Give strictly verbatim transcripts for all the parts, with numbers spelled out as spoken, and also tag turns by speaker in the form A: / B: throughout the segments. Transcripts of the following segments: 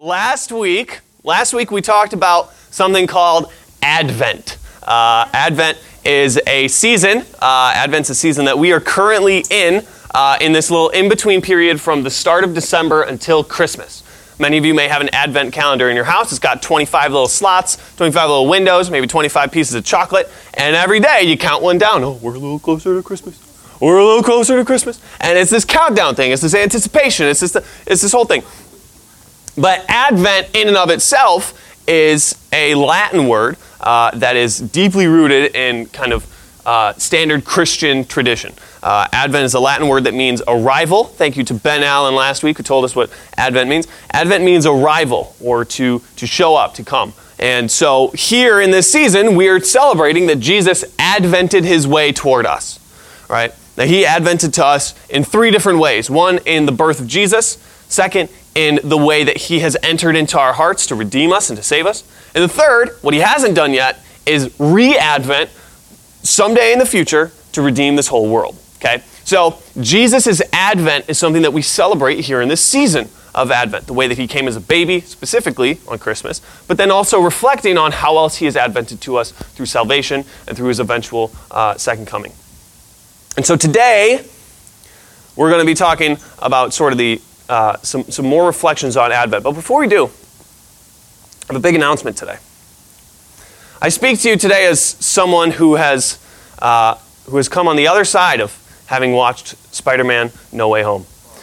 A: Last week, last week we talked about something called Advent. Uh, Advent is a season, uh, Advent's a season that we are currently in, uh, in this little in-between period from the start of December until Christmas. Many of you may have an Advent calendar in your house. It's got twenty-five little slots, twenty-five little windows, maybe twenty-five pieces of chocolate, and every day you count one down. Oh, we're a little closer to Christmas. We're a little closer to Christmas. And it's this countdown thing. It's this anticipation. It's this, it's this whole thing. But Advent in and of itself is a Latin word uh, that is deeply rooted in kind of uh, standard Christian tradition. Uh, Advent is a Latin word that means arrival. Thank you to Ben Allen last week who told us what Advent means. Advent means arrival, or to, to show up, to come. And so here in this season, we are celebrating that Jesus advented his way toward us, right? Now he advented to us in three different ways. One, in the birth of Jesus. Second, in the way that he has entered into our hearts to redeem us and to save us. And the third, what he hasn't done yet, is re-advent someday in the future to redeem this whole world. Okay? So Jesus' advent is something that we celebrate here in this season of Advent, the way that he came as a baby, specifically on Christmas, but then also reflecting on how else he has advented to us through salvation and through his eventual uh, second coming. And so today, we're going to be talking about sort of the uh, some, some more reflections on Advent. But before we do, I have a big announcement today. I speak to you today as someone who has uh, who has come on the other side of having watched Spider-Man No Way Home.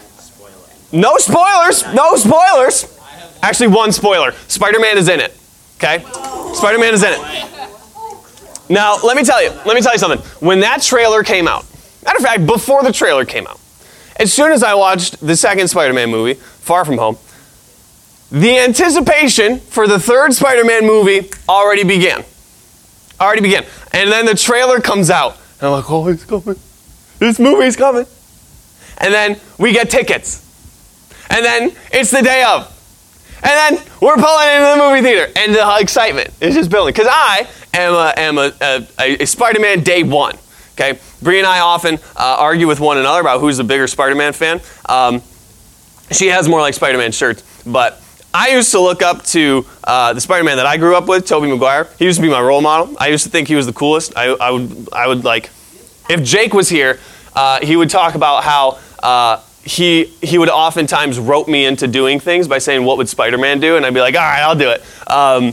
A: No spoilers! No spoilers! Actually, one spoiler. Spider-Man is in it. Okay? Spider-Man is in it. Now, let me tell you, let me tell you something. When that trailer came out, matter of fact, before the trailer came out, as soon as I watched the second Spider-Man movie, Far From Home, the anticipation for the third Spider-Man movie already began. Already began. And then the trailer comes out, and I'm like, oh, it's coming. This movie's coming. And then we get tickets. And then it's the day of. And then we're pulling into the movie theater. And the excitement is just building. Because I am a, am a, a, a Spider-Man day one. Okay? Bree and I often uh, argue with one another about who's the bigger Spider-Man fan. Um, she has more like Spider-Man shirts. But I used to look up to uh, the Spider-Man that I grew up with, Tobey Maguire. He used to be my role model. I used to think he was the coolest. I, I would, I would like, if Jake was here, uh, he would talk about how uh, he he would oftentimes rope me into doing things by saying, what would Spider-Man do? And I'd be like, all right, I'll do it. Um,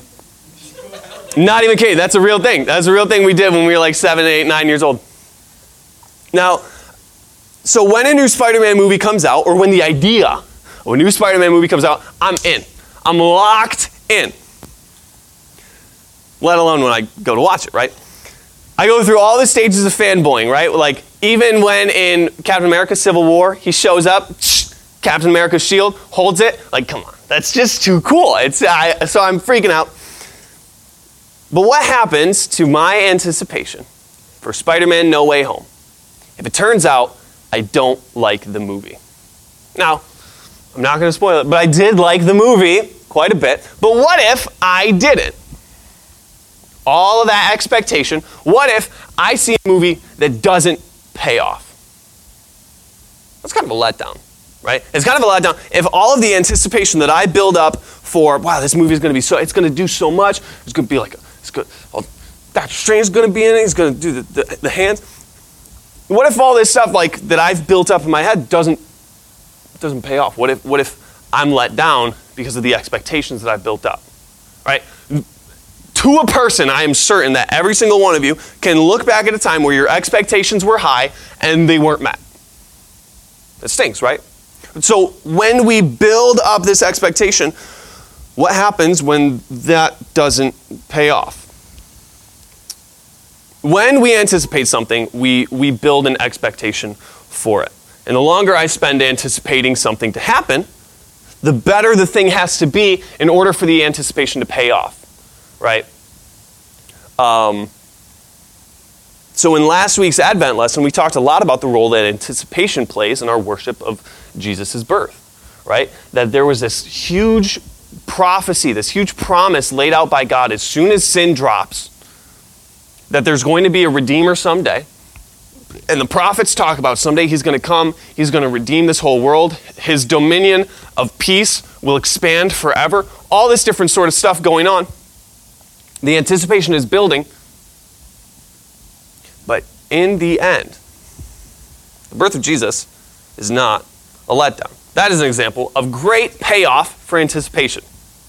A: not even kidding. That's a real thing. That's a real thing we did when we were like seven, eight, nine years old. Now, so when a new Spider-Man movie comes out, or when the idea of a new Spider-Man movie comes out, I'm in. I'm locked in. Let alone when I go to watch it, right? I go through all the stages of fanboying, right? Like, even when in Captain America Civil War, he shows up, Captain America's shield, holds it, like, come on, that's just too cool. It's I, so I'm freaking out. But what happens to my anticipation for Spider-Man No Way Home if it turns out I don't like the movie? Now, I'm not going to spoil it, but I did like the movie quite a bit. But what if I didn't? All of that expectation, what if I see a movie that doesn't pay off? That's kind of a letdown, right? It's kind of a letdown if all of the anticipation that I build up for, wow, this movie is going to be so, it's going to do so much, it's going to be like, a, it's good, oh, Doctor Strange is going to be in it, he's going to do the, the, the hands. What if all this stuff like that I've built up in my head doesn't doesn't pay off? What if what if I'm let down because of the expectations that I've built up, right? To a person, I am certain that every single one of you can look back at a time where your expectations were high and they weren't met. That stinks, right? So when we build up this expectation, what happens when that doesn't pay off? When we anticipate something, we, we build an expectation for it. And the longer I spend anticipating something to happen, the better the thing has to be in order for the anticipation to pay off. Right? Um, so in last week's Advent lesson, we talked a lot about the role that anticipation plays in our worship of Jesus' birth. Right? That there was this huge prophecy, this huge promise laid out by God as soon as sin drops, that there's going to be a Redeemer someday And the prophets talk about someday he's going to come, he's going to redeem this whole world. His dominion of peace will expand forever. All this different sort of stuff going on. The anticipation is building. But in the end, the birth of Jesus is not a letdown. That is an example of great payoff for anticipation.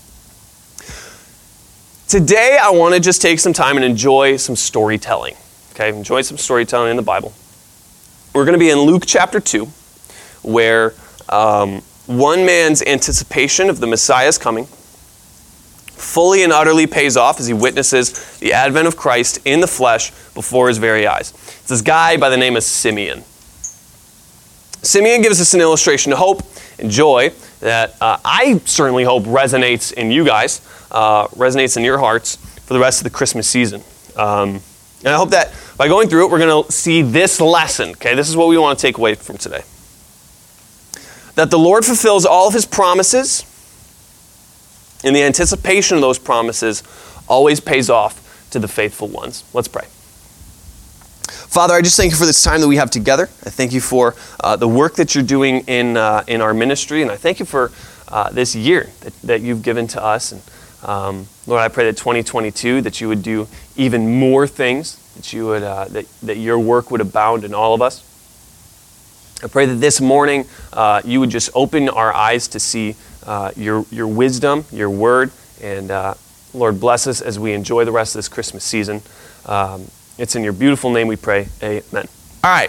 A: Today, I want to just take some time and enjoy some storytelling. Okay, enjoy some storytelling in the Bible. We're going to be in Luke chapter two, where um, one man's anticipation of the Messiah's coming fully and utterly pays off as he witnesses the advent of Christ in the flesh before his very eyes. It's this guy by the name of Simeon. Simeon gives us an illustration of hope and joy that uh, I certainly hope resonates in you guys, uh, resonates in your hearts for the rest of the Christmas season. Um, and I hope that by going through it, we're going to see this lesson. Okay, this is what we want to take away from today. That the Lord fulfills all of his promises, and the anticipation of those promises always pays off to the faithful ones. Let's pray. Father, I just thank you for this time that we have together. I thank you for uh, the work that you're doing in uh, in our ministry, and I thank you for uh, this year that, that you've given to us. And um, Lord, I pray that twenty twenty-two, that you would do even more things, that you would uh, that that your work would abound in all of us. I pray that this morning uh, you would just open our eyes to see uh, your your wisdom, your word, and uh, Lord, bless us as we enjoy the rest of this Christmas season. Um, It's in your beautiful name we pray. Amen. All right.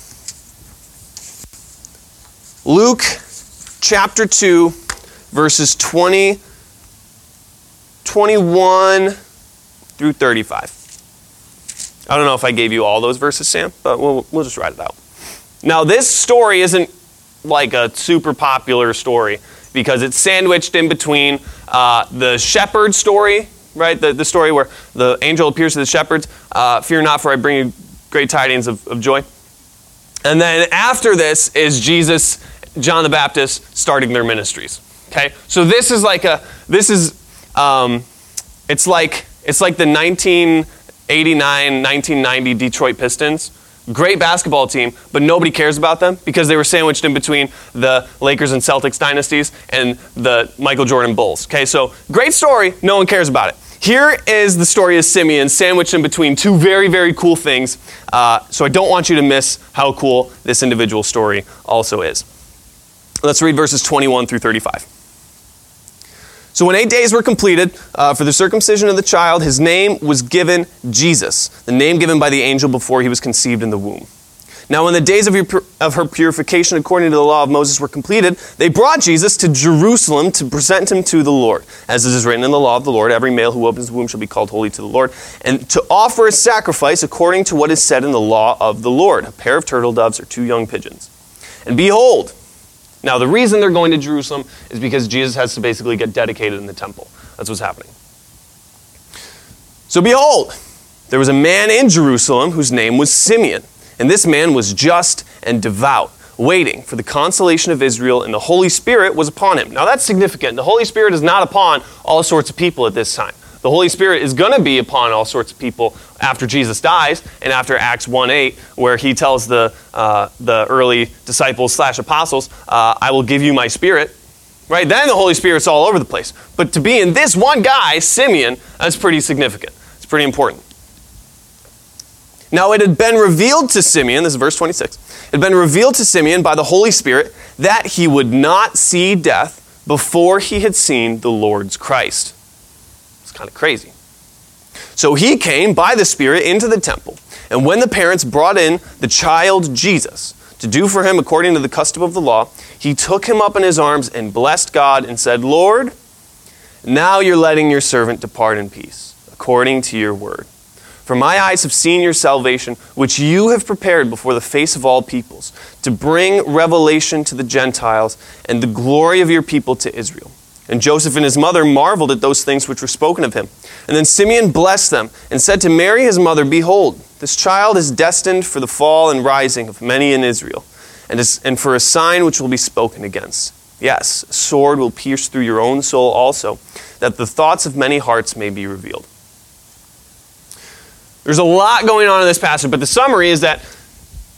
A: Luke chapter two, verses twenty, twenty-one through thirty-five. I don't know if I gave you all those verses, Sam, but we'll, we'll just write it out. Now, this story isn't like a super popular story because it's sandwiched in between uh, the shepherd story, right? The, the story where the angel appears to the shepherds. Uh, Fear not, for I bring you great tidings of, of joy. And then after this is Jesus, John the Baptist, starting their ministries. Okay, so this is like a, this is, um, it's like, it's like the nineteen eighty-nine, nineteen ninety Detroit Pistons. Great basketball team, but nobody cares about them because they were sandwiched in between the Lakers and Celtics dynasties and the Michael Jordan Bulls. Okay, so great story, no one cares about it. Here is the story of Simeon sandwiched in between two very, very cool things. Uh, so I don't want you to miss how cool this individual story also is. Let's read verses twenty-one through thirty-five. So when eight days were completed uh, for the circumcision of the child, his name was given Jesus, the name given by the angel before he was conceived in the womb. Now when the days of, your, of her purification according to the law of Moses were completed, they brought Jesus to Jerusalem to present him to the Lord. As it is written in the law of the Lord, every male who opens the womb shall be called holy to the Lord, and to offer a sacrifice according to what is said in the law of the Lord, a pair of turtle doves or two young pigeons. And behold, now the reason they're going to Jerusalem is because Jesus has to basically get dedicated in the temple. That's what's happening. So behold, there was a man in Jerusalem whose name was Simeon. And this man was just and devout, waiting for the consolation of Israel, and the Holy Spirit was upon him. Now that's significant. The Holy Spirit is not upon all sorts of people at this time. The Holy Spirit is going to be upon all sorts of people after Jesus dies and after Acts one eight, where he tells the uh, the early disciples slash apostles, uh, I will give you my Spirit. Right? Then the Holy Spirit's all over the place. But to be in this one guy, Simeon, that's pretty significant. It's pretty important. Now it had been revealed to Simeon, this is verse twenty-six, it had been revealed to Simeon by the Holy Spirit that he would not see death before he had seen the Lord's Christ. It's kind of crazy. So he came by the Spirit into the temple, and when the parents brought in the child Jesus to do for him according to the custom of the law, he took him up in his arms and blessed God and said, Lord, now you're letting your servant depart in peace, according to your word. For my eyes have seen your salvation, which you have prepared before the face of all peoples, to bring revelation to the Gentiles and the glory of your people to Israel. And Joseph and his mother marveled at those things which were spoken of him. And then Simeon blessed them and said to Mary his mother, Behold, this child is destined for the fall and rising of many in Israel, and, is, and for a sign which will be spoken against. Yes, a sword will pierce through your own soul also, that the thoughts of many hearts may be revealed. There's a lot going on in this passage, but the summary is that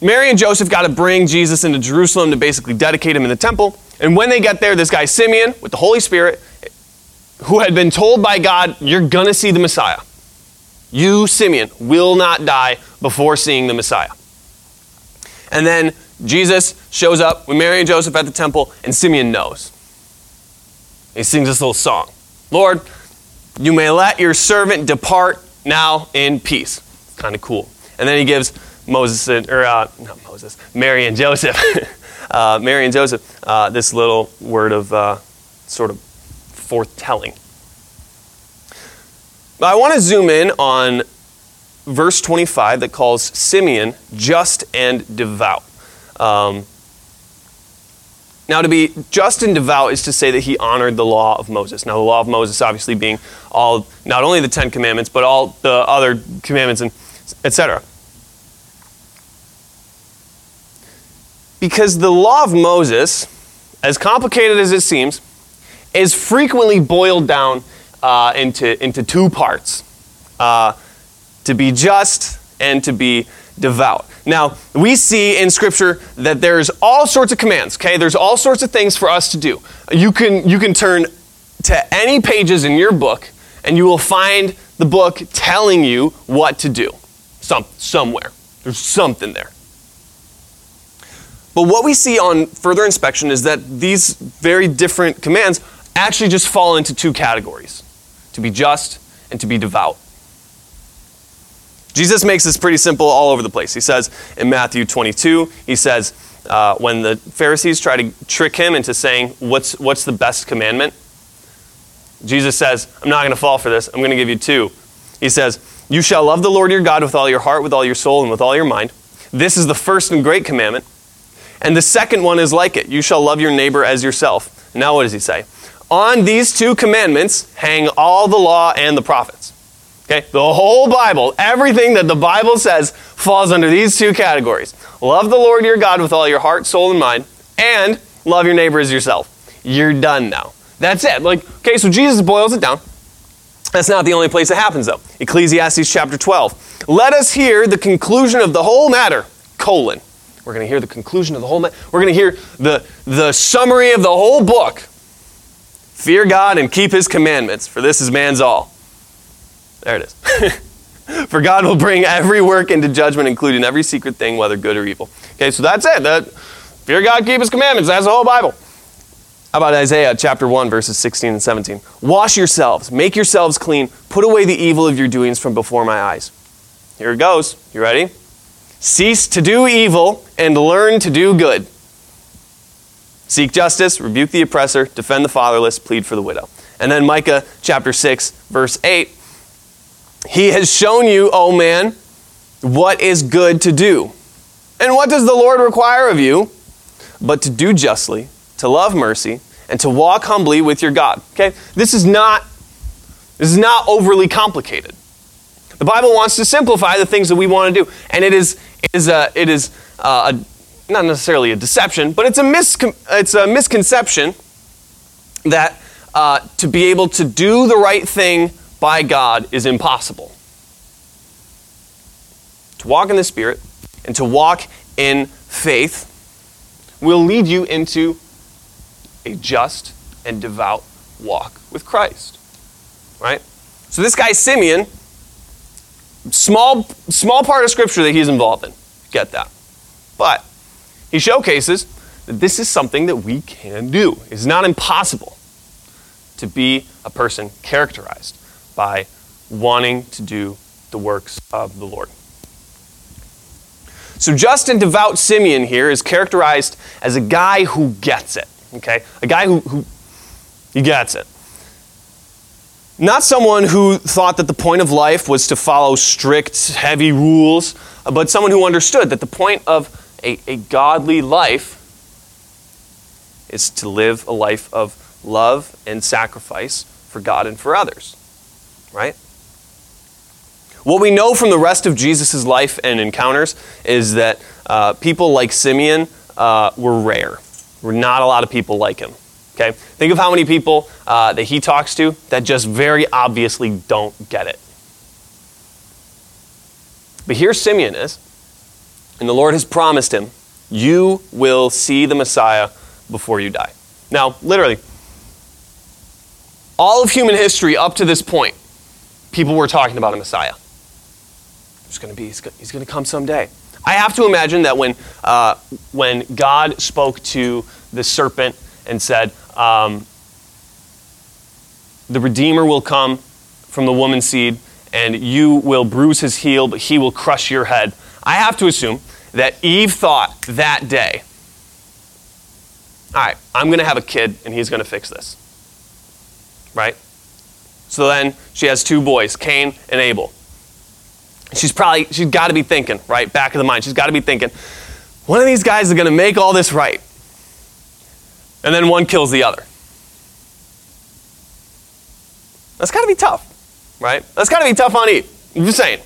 A: Mary and Joseph got to bring Jesus into Jerusalem to basically dedicate him in the temple. And when they get there, this guy Simeon with the Holy Spirit, who had been told by God, you're going to see the Messiah. You, Simeon, will not die before seeing the Messiah. And then Jesus shows up with Mary and Joseph at the temple, and Simeon knows. He sings this little song. Lord, you may let your servant depart now in peace. Kind of cool. And then he gives Moses, or uh, not Moses, Mary and Joseph, uh, Mary and Joseph, uh, this little word of uh, sort of foretelling. But I want to zoom in on verse twenty-five that calls Simeon just and devout. Um, now, to be just and devout is to say that he honored the law of Moses. Now, the law of Moses obviously being all, not only the Ten Commandments, but all the other commandments, and et cetera. Because the law of Moses, as complicated as it seems, is frequently boiled down uh, into, into two parts. Uh, to be just and to be devout. Now, we see in Scripture that there's all sorts of commands, okay? There's all sorts of things for us to do. You can, you can turn to any pages in your book, and you will find the book telling you what to do. Some, somewhere. There's something there. But what we see on further inspection is that these very different commands actually just fall into two categories. To be just and to be devout. Jesus makes this pretty simple all over the place. He says in Matthew twenty-two, he says, uh, when the Pharisees try to trick him into saying, what's, what's the best commandment? Jesus says, I'm not going to fall for this. I'm going to give you two. He says, you shall love the Lord your God with all your heart, with all your soul, and with all your mind. This is the first and great commandment. And the second one is like it. You shall love your neighbor as yourself. Now what does he say? On these two commandments hang all the law and the prophets. Okay, the whole Bible, everything that the Bible says falls under these two categories. Love the Lord your God with all your heart, soul, and mind, and love your neighbor as yourself. You're done now. That's it. Like, okay, so Jesus boils it down. That's not the only place it happens, though. Ecclesiastes chapter twelve. Let us hear the conclusion of the whole matter, colon. We're going to hear the conclusion of the whole matter. We're going to hear the, the summary of the whole book. Fear God and keep his commandments, for this is man's all. There it is. For God will bring every work into judgment, including every secret thing, whether good or evil. Okay, so that's it. That, fear God, keep his commandments. That's the whole Bible. How about Isaiah chapter one, verses sixteen and seventeen? Wash yourselves, make yourselves clean, put away the evil of your doings from before my eyes. Here it goes. You ready? Cease to do evil and learn to do good. Seek justice, rebuke the oppressor, defend the fatherless, plead for the widow. And then Micah chapter six, verse eight. He has shown you, O man, what is good to do. And what does the Lord require of you? But to do justly, to love mercy, and to walk humbly with your God. Okay? This is not, this is not overly complicated. The Bible wants to simplify the things that we want to do. And it is, it is, a, it is a, a, not necessarily a deception, but it's a, miscon- it's a misconception that uh, to be able to do the right thing by God is impossible. To walk in the Spirit and to walk in faith will lead you into a just and devout walk with Christ. Right? So this guy Simeon, small, small part of Scripture that he's involved in. Get that. But he showcases that this is something that we can do. It's not impossible to be a person characterized by wanting to do the works of the Lord. So just and devout Simeon here is characterized as a guy who gets it. Okay? A guy who, who he gets it. Not someone who thought that the point of life was to follow strict, heavy rules, but someone who understood that the point of a, a godly life is to live a life of love and sacrifice for God and for others. Right? What we know from the rest of Jesus' life and encounters is that uh, people like Simeon uh, were rare. There were not a lot of people like him. Okay? Think of how many people uh, that he talks to that just very obviously don't get it. But here Simeon is, And the Lord has promised him, you will see the Messiah before you die. Now, literally, all of human history up to this point, people were talking about a Messiah. There's going to be, he's going to come someday. I have to imagine that when uh, when God spoke to the serpent and said, um, the Redeemer will come from the woman's seed, and you will bruise his heel, but he will crush your head. I have to assume that Eve thought that day, all right, I'm going to have a kid, and he's going to fix this. Right? So then she has two boys, Cain and Abel. She's probably, she's got to be thinking, right, back of the mind, she's got to be thinking, one of these guys is going to make all this right. And then one kills the other. That's got to be tough, right? That's got to be tough on Eve. I'm just saying.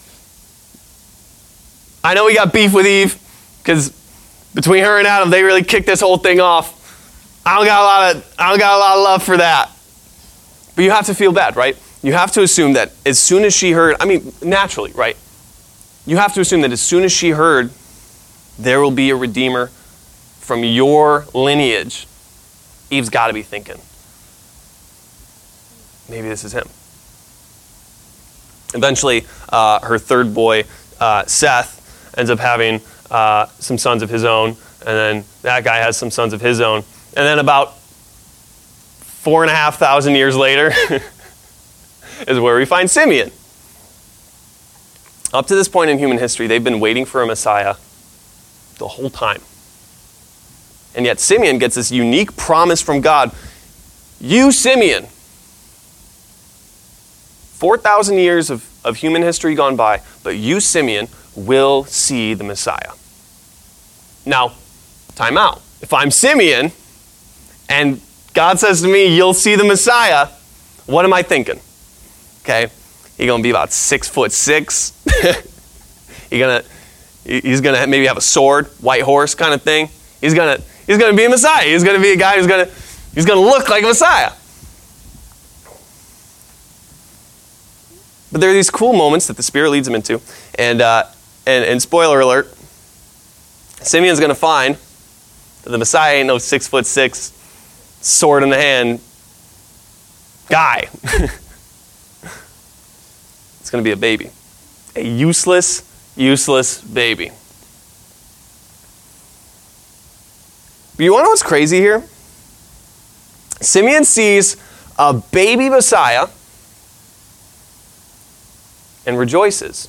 A: I know we got beef with Eve, because between her and Adam, they really kicked this whole thing off. I don't got a lot of, I don't got a lot of love for that. But you have to feel bad, right? You have to assume that as soon as she heard, I mean, naturally, right? You have to assume that as soon as she heard, there will be a Redeemer from your lineage, Eve's got to be thinking, maybe this is him. Eventually, uh, her third boy, uh, Seth, ends up having uh, some sons of his own, and then that guy has some sons of his own. And then about four and a half thousand years later is where we find Simeon. Up to this point in human history, they've been waiting for a Messiah the whole time. And yet Simeon gets this unique promise from God. You, Simeon, four thousand years of, of human history gone by, but you, Simeon, will see the Messiah. Now, time out. If I'm Simeon, and God says to me, you'll see the Messiah, what am I thinking? Okay, he's going to be about six foot six. he's going to he's going to maybe have a sword, white horse kind of thing. He's going to he's going to be a Messiah. He's going to be a guy who's going to he's going to look like a Messiah. But there are these cool moments that the Spirit leads him into, and uh, and, and spoiler alert, Simeon's going to find that the Messiah ain't no six foot six, sword in the hand guy. It's going to be a baby. A useless, useless baby. But you want to know what's crazy here? Simeon sees a baby Messiah and rejoices.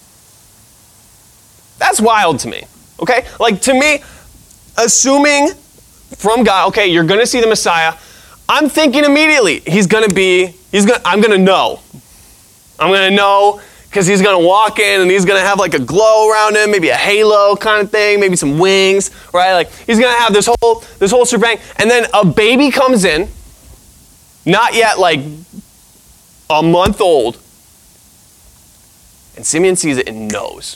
A: That's wild to me. Okay? Like, to me, assuming from God, okay, you're going to see the Messiah, I'm thinking immediately, he's going to be, he's going I'm going to know. I'm going to know because he's going to walk in and he's going to have like a glow around him, maybe a halo kind of thing, maybe some wings, right? Like, he's going to have this whole this whole shebang. And then a baby comes in, not yet like a month old, and Simeon sees it and knows.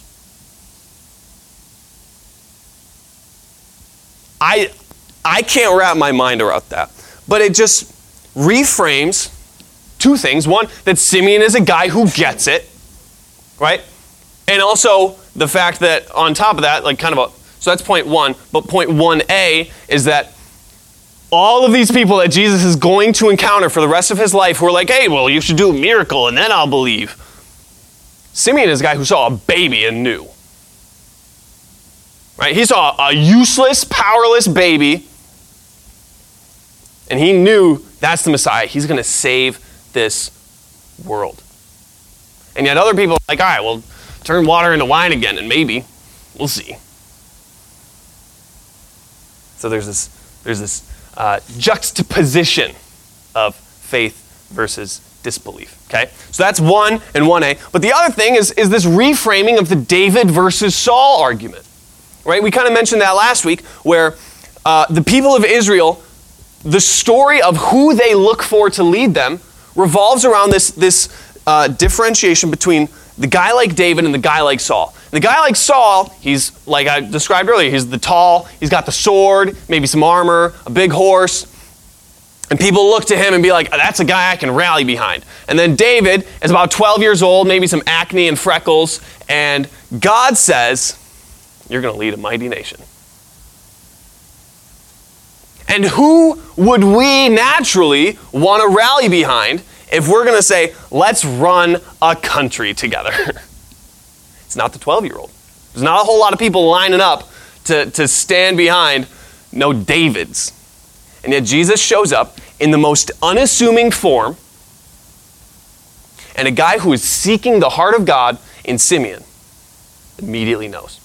A: I I can't wrap my mind around that. But it just reframes two things. One, that Simeon is a guy who gets it, right? And also the fact that on top of that, like kind of a, so that's point one. But point one A is that all of these people that Jesus is going to encounter for the rest of his life who are like, hey, well, you should do a miracle and then I'll believe. Simeon is a guy who saw a baby and knew. Right? He saw a useless, powerless baby, and he knew that's the Messiah. He's going to save this world. And yet other people are like, all right, well, turn water into wine again, and maybe. We'll see. So there's this, there's this uh, juxtaposition of faith versus disbelief. Okay? So that's one and one A. But the other thing is, is this reframing of the David versus Saul argument. Right? We kind of mentioned that last week, where uh, the people of Israel, the story of who they look for to lead them revolves around this, this uh, differentiation between the guy like David and the guy like Saul. The guy like Saul, he's, like I described earlier, he's the tall, he's got the sword, maybe some armor, a big horse, and people look to him and be like, that's a guy I can rally behind. And then David is about twelve years old, maybe some acne and freckles, and God says, you're going to lead a mighty nation. And who would we naturally want to rally behind if we're going to say, let's run a country together? It's not the twelve-year-old. There's not a whole lot of people lining up to, to stand behind no Davids. And yet Jesus shows up in the most unassuming form, and a guy who is seeking the heart of God in Simeon immediately knows.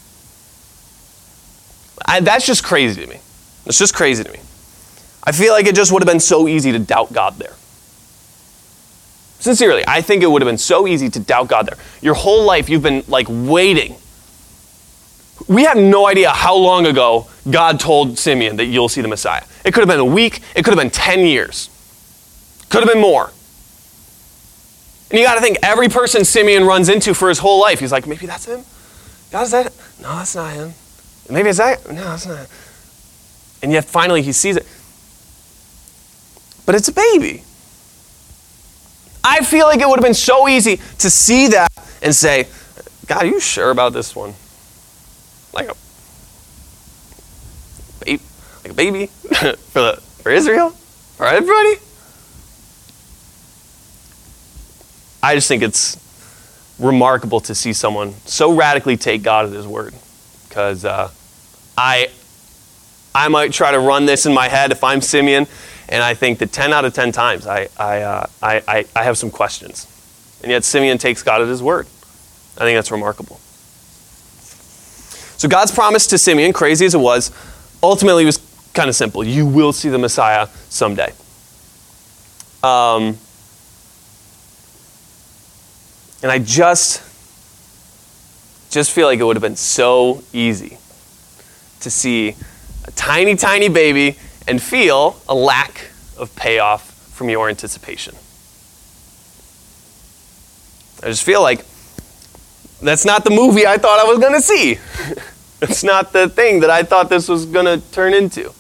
A: I, that's just crazy to me. It's just crazy to me. I feel like it just would have been so easy to doubt God there. Sincerely, I think it would have been so easy to doubt God there. Your whole life you've been like waiting. We have no idea how long ago God told Simeon that you'll see the Messiah. It could have been a week. It could have been ten years. Could have been more. And you got to think, every person Simeon runs into for his whole life, he's like, maybe that's him? God, is that? No, that's not him. Maybe it's that? No, that's not him. And yet finally he sees it. But it's a baby. I feel like it would have been so easy to see that and say, God, are you sure about this one? Like a baby, like a baby for the for Israel, for everybody. I just think it's remarkable to see someone so radically take God at his word. Because uh, I, I might try to run this in my head if I'm Simeon, and I think that ten out of ten times I, I, uh, I, I, I have some questions. And yet Simeon takes God at his word. I think that's remarkable. So God's promise to Simeon, crazy as it was, ultimately was kind of simple. You will see the Messiah someday. Um, and I just, just feel like it would have been so easy to see a tiny, tiny baby and feel a lack of payoff from your anticipation. I just feel like that's not the movie I thought I was going to see. It's not the thing that I thought this was going to turn into.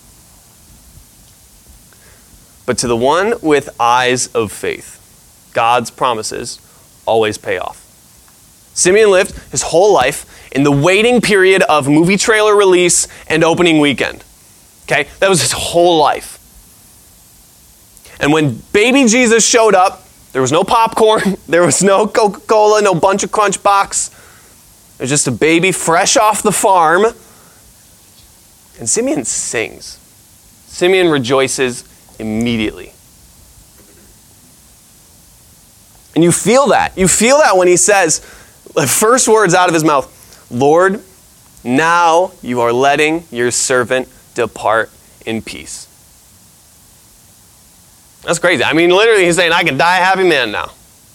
A: But to the one with eyes of faith, God's promises always pay off. Simeon lived his whole life in the waiting period of movie trailer release and opening weekend. Okay? That was his whole life. And when baby Jesus showed up, there was no popcorn, there was no Coca-Cola, no bunch of Crunch Box. It was just a baby fresh off the farm. And Simeon sings. Simeon rejoices immediately. And you feel that. You feel that when he says, the first words out of his mouth, Lord, now you are letting your servant depart in peace. That's crazy. I mean, literally he's saying, I can die a happy man now.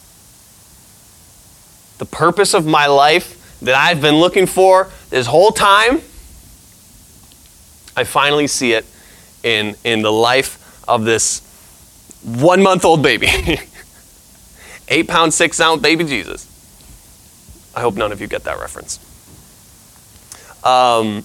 A: The purpose of my life that I've been looking for this whole time, I finally see it in, in the life of this one-month-old baby. Eight pound, six ounce baby Jesus. I hope none of you get that reference. Um,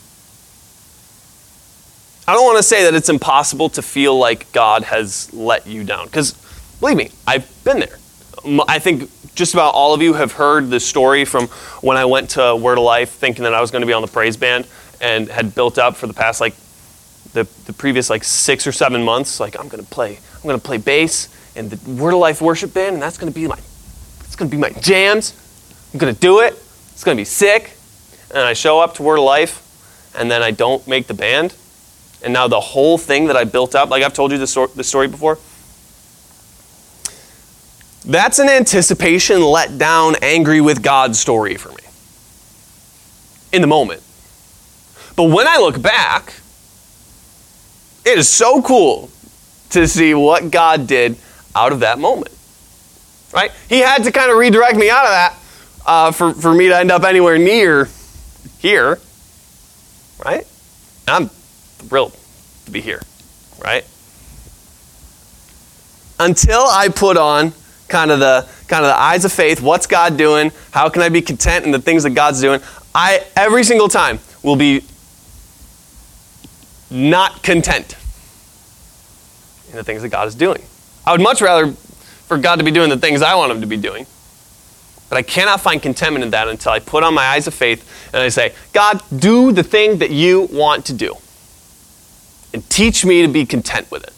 A: I don't want to say that it's impossible to feel like God has let you down. Because, believe me, I've been there. I think just about all of you have heard the story from when I went to Word of Life thinking that I was going to be on the praise band and had built up for the past, like, the, the previous, like, six or seven months. Like, I'm going to play, I'm going to play bass in the Word of Life worship band, and that's going to be my, it's going to be my jams. I'm going to do it. It's going to be sick. And I show up to Word of Life, and then I don't make the band. And now the whole thing that I built up, like I've told you the, so- the story before, that's an anticipation, let down, angry with God story for me. In the moment. But when I look back, it is so cool to see what God did out of that moment. Right? He had to kind of redirect me out of that uh, for, for me to end up anywhere near here. Right? I'm thrilled to be here. Right? Until I put on kind of the kind of the eyes of faith, what's God doing? How can I be content in the things that God's doing? I every single time will be not content in the things that God is doing. I would much rather for God to be doing the things I want him to be doing. But I cannot find contentment in that until I put on my eyes of faith and I say, God, do the thing that you want to do. And teach me to be content with it.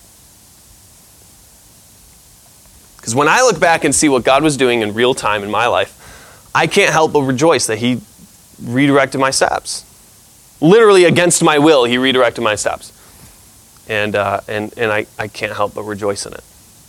A: Because when I look back and see what God was doing in real time in my life, I can't help but rejoice that he redirected my steps. Literally against my will, he redirected my steps. And uh, and, and I, I can't help but rejoice in it.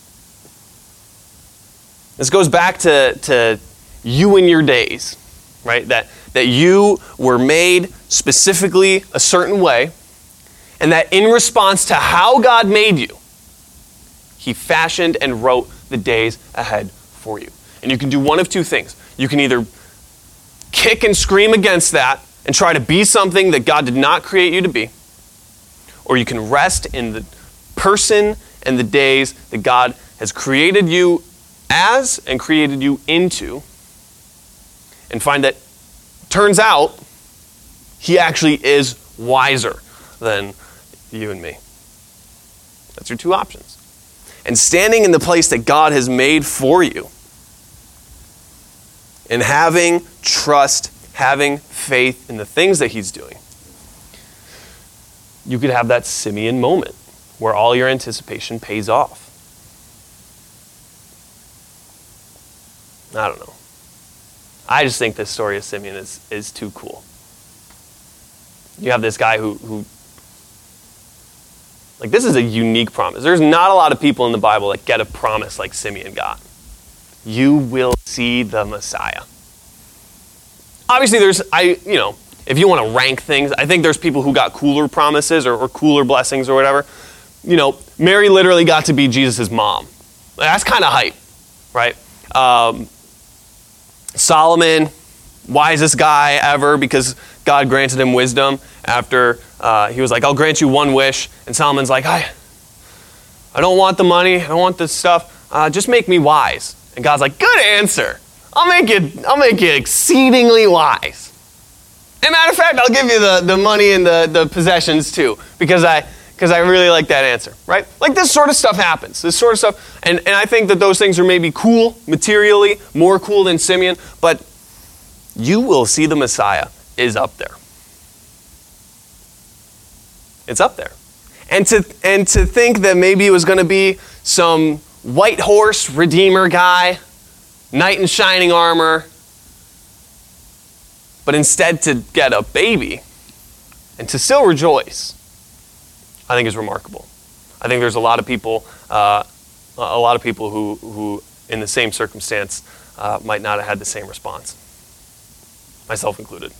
A: This goes back to, to you and your days, right? That, that you were made specifically a certain way, and that in response to how God made you, he fashioned and wrote the days ahead for you. And you can do one of two things. You can either kick and scream against that and try to be something that God did not create you to be, or you can rest in the person and the days that God has created you as and created you into, and find that turns out he actually is wiser than you and me. That's your two options. And standing in the place that God has made for you, and having trust, having faith in the things that he's doing, you could have that Simeon moment where all your anticipation pays off. I don't know. I just think this story of Simeon is, is too cool. You have this guy who, who, like, this is a unique promise. There's not a lot of people in the Bible that get a promise like Simeon got. You will see the Messiah. Obviously, there's, I, you know, if you want to rank things, I think there's people who got cooler promises or, or cooler blessings or whatever. You know, Mary literally got to be Jesus' mom. That's kind of hype, right? Um, Solomon, wisest guy ever because God granted him wisdom after uh, he was like, I'll grant you one wish. And Solomon's like, I, I don't want the money. I don't want this stuff. Uh, just make me wise. And God's like, good answer. I'll make you, I'll make you exceedingly wise. And matter of fact, I'll give you the, the money and the, the possessions too, because I because I really like that answer, right? Like this sort of stuff happens, this sort of stuff. And, and I think that those things are maybe cool, materially, more cool than Simeon, but you will see the Messiah is up there. It's up there. And to, and to think that maybe it was going to be some white horse redeemer guy, knight in shining armor, but instead to get a baby and to still rejoice, I think is remarkable. I think there's a lot of people, uh, a lot of people who, who in the same circumstance, uh, might not have had the same response, myself included.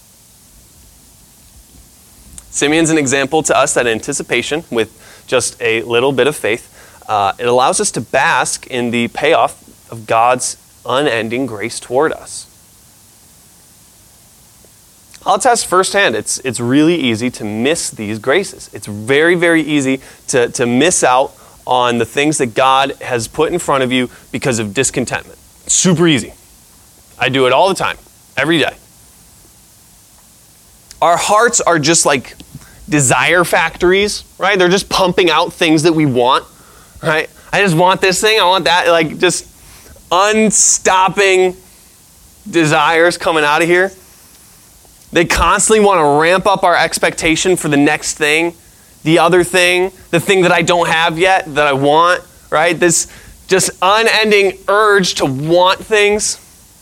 A: Simeon's an example to us that anticipation with just a little bit of faith, uh, it allows us to bask in the payoff of God's unending grace toward us. I'll attest firsthand, it's it's really easy to miss these graces. It's very, very easy to, to miss out on the things that God has put in front of you because of discontentment. It's super easy. I do it all the time, every day. Our hearts are just like desire factories, right? They're just pumping out things that we want, right? I just want this thing, I want that, like just unstopping desires coming out of here. They constantly want to ramp up our expectation for the next thing, the other thing, the thing that I don't have yet, that I want, right? This just unending urge to want things.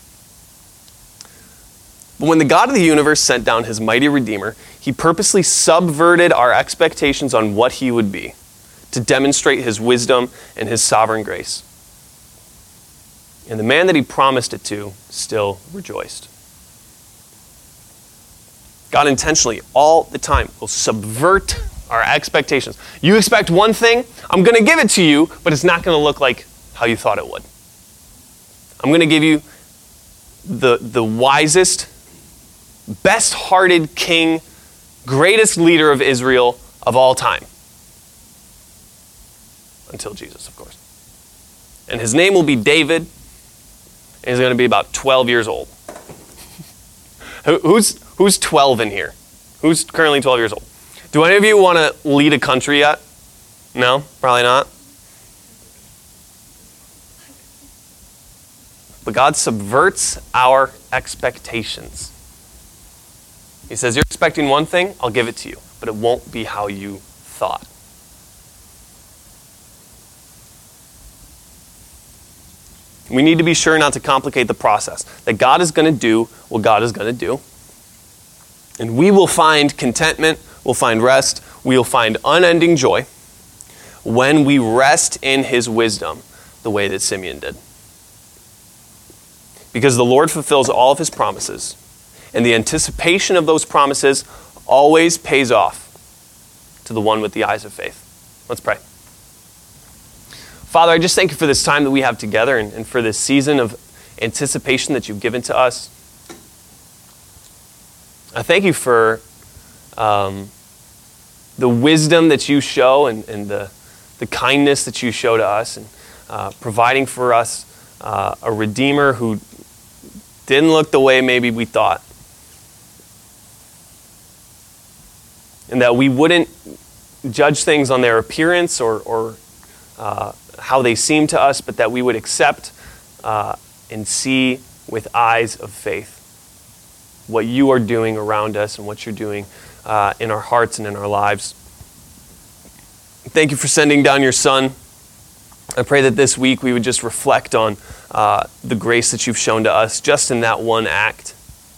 A: But when the God of the universe sent down his mighty Redeemer, he purposely subverted our expectations on what he would be to demonstrate his wisdom and his sovereign grace. And the man that he promised it to still rejoiced. God intentionally, all the time, will subvert our expectations. You expect one thing, I'm going to give it to you, but it's not going to look like how you thought it would. I'm going to give you the, the wisest, best-hearted king, greatest leader of Israel of all time. Until Jesus, of course. And his name will be David, and he's going to be about twelve years old. Who's who's twelve in here? Who's currently twelve years old? Do any of you want to lead a country yet? No? Probably not. but God subverts our expectations. He says, you're expecting one thing, I'll give it to you, but it won't be how you thought. We need to be sure not to complicate the process, that God is going to do what God is going to do. And we will find contentment, we'll find rest, we'll find unending joy when we rest in his wisdom the way that Simeon did. Because the Lord fulfills all of his promises, and the anticipation of those promises always pays off to the one with the eyes of faith. Let's pray. Father, I just thank you for this time that we have together and, and for this season of anticipation that you've given to us. I thank you for um, the wisdom that you show and, and the, the kindness that you show to us, and uh, providing for us uh, a Redeemer who didn't look the way maybe we thought. And that we wouldn't judge things on their appearance or, or uh, how they seem to us, but that we would accept uh, and see with eyes of faith what you are doing around us and what you're doing uh, in our hearts and in our lives. Thank you for sending down your Son. I pray that this week we would just reflect on uh, the grace that you've shown to us just in that one act.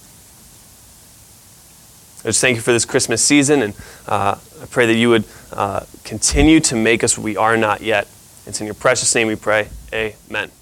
A: I just thank you for this Christmas season, and uh, I pray that you would uh, continue to make us what we are not yet. It's in your precious name we pray. Amen.